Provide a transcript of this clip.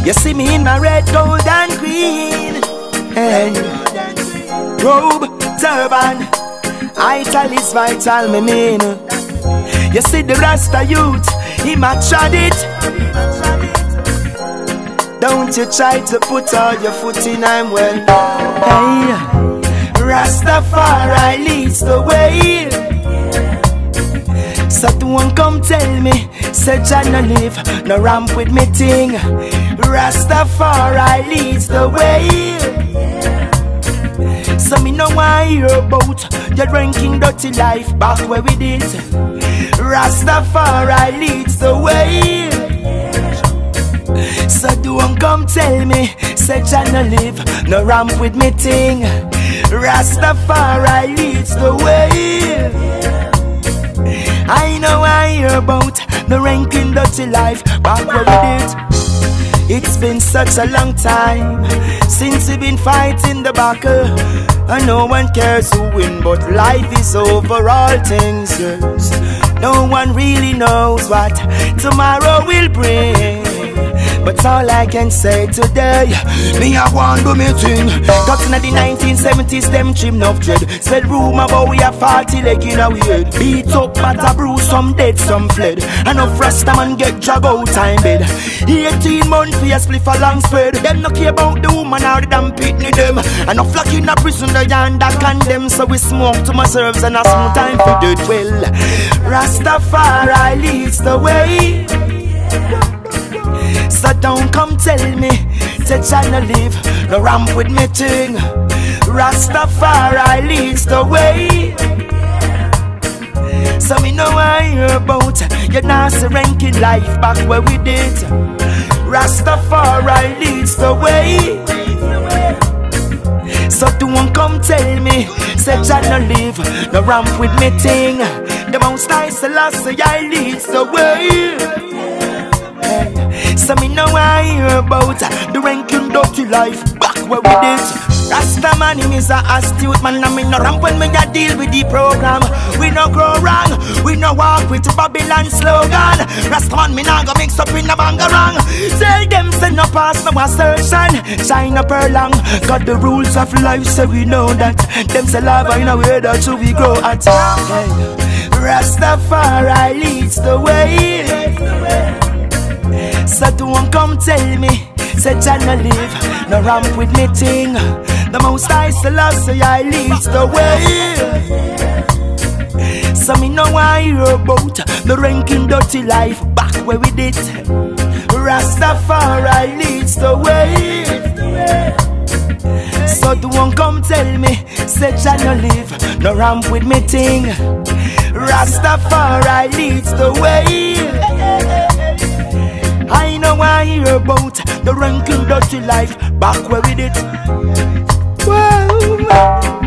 You see me in my red, gold and green, hey. Robe, turban, ital is vital, me mean. You see the Rasta youth, he ma trod it. Don't you try to put all your foot in, I'm well. Hey, Rastafari leads the way. So don't come tell me, say Jah no live, no ramp with me ting. Rastafari leads the way. So me no want hear about your drinking dirty life back where we did. Rastafari leads the way. So don't come tell me, say Jah no live, no ramp with me ting. Rastafari leads the way. I know I hear about the ranking dirty life back where we did. It's been such a long time since we've been fighting the battle, and no one cares who win, but life is over all things, yes. No one really knows what tomorrow will bring, but all I can say today, me I want do me thing. Cause in the 1970s, them trim enough dread. Spread rumor about we a 40 leg in a weird. Beat up, but a bruise, some dead, some fled. Enough Rasta man get drag out time bed. 18 months for a spliff a long spread. Them no care about the woman or the damn pitney them. Enough lock in a prison, they under condemn. So we smoke to my serves and a smooth time for dead. Well, Rastafari leads the way. So don't come tell me, say Jah no live, no ramp with me ting. Rastafari leads the way. So me know I hear about your nasty ranking life back where we did. Rastafari leads the way. So don't come tell me, say Jah no live, no ramp with me ting. The Most High Selassie I leads the way. So me know I hear about the ranking dirty life back where we did. Rasta man him is a astute man, and me no ramp when me a deal with the program. We no grow wrong, we no walk with Babylon slogan. Rasta man me nah go mix up in a bangarang. Tell them say no pass no assertion, shine up her long. Got the rules of life so we know that. Them say lava in a way that so we grow at. Hey, Rastafari leads the way. So don't come tell me, say Jah no live, no ramp with me ting. The Most High Selassie I leads the way. So me know I hear about the ranking dirty life back where we did. Rastafari leads the way. So don't come tell me, say Jah no live, no ramp with me ting. Rastafari leads the way. I know I hear about the ranking dirty life back where we did. Whoa.